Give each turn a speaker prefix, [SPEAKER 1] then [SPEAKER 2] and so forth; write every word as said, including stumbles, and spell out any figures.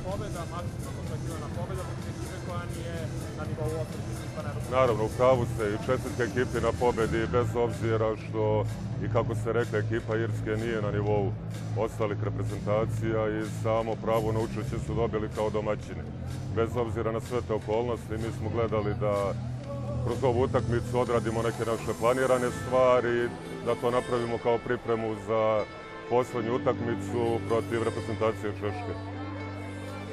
[SPEAKER 1] pobeda, maksimalno očekivana pobeda protiv ekipe koja nije na nivou ostalih ekipa na Evropskom.
[SPEAKER 2] Naravno, u pravu ste i čestitke ekipi na pobedi, bez obzira što, i kako ste rekli, ekipa Irske nije na nivou ostalih reprezentacija i samo pravo na učešće su dobili kao domaćini. Bez obzira na sve te okolnosti, mi smo gledali da kroz ovu utakmicu odradimo neke naše planirane stvari, da to napravimo kao pripremu za poslednju utakmicu protiv reprezentacije Češke.